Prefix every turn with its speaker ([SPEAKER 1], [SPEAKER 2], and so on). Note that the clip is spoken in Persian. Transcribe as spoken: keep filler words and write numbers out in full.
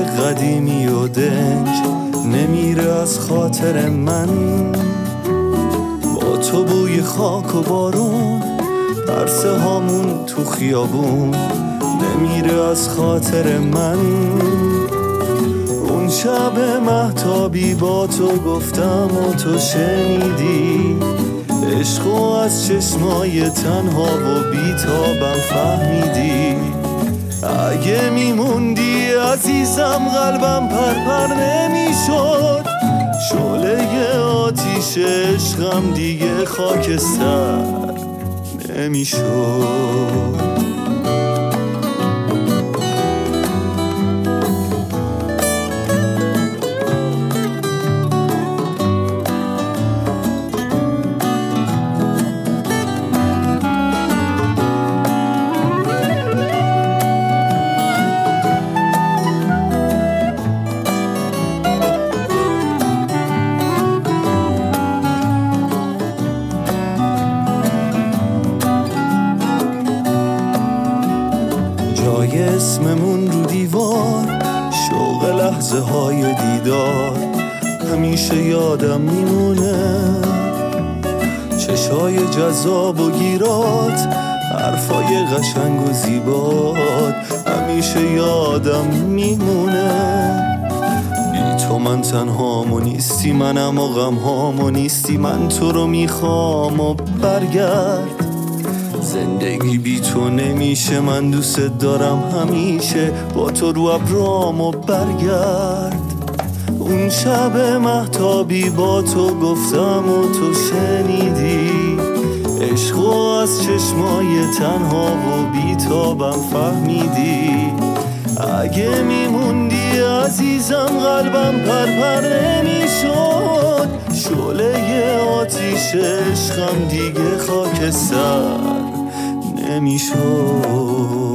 [SPEAKER 1] قدیمی و دنج نمیره از خاطر من. با تو بوی خاک و بارون، پرسه هامون تو خیابون نمیره از خاطر من. اون شب مهتابی با تو گفتم و تو شنیدی، عشقو از چشمای تنها و بیتابم فهمیدی. اگه میموندی عزیزم قلبم پرپر نمیشد، شعله آتیش عشقم دیگه خاکستر نمیشد. جای اسممون رو دیوار، شوق لحظه های دیدار همیشه یادم میمونه. چشای جذاب و گیرات، حرفای قشنگ و زیبات همیشه یادم میمونه. بی تو من تنهامو نیستی، منم و غم هامو نیستی. من تو رو میخوام و برگرد، زندگی بی تو نمیشه. من دوست دارم همیشه با تو رو ابرام و برگرد. اون شب مهتابی با تو گفتم و تو شنیدی، عشقو از چشمای تنها و بیتابم فهمیدی. اگه میموندی عزیزم قلبم پرپر نمیشد، شعله آتیش عشقم دیگه خاکستر نمیشد.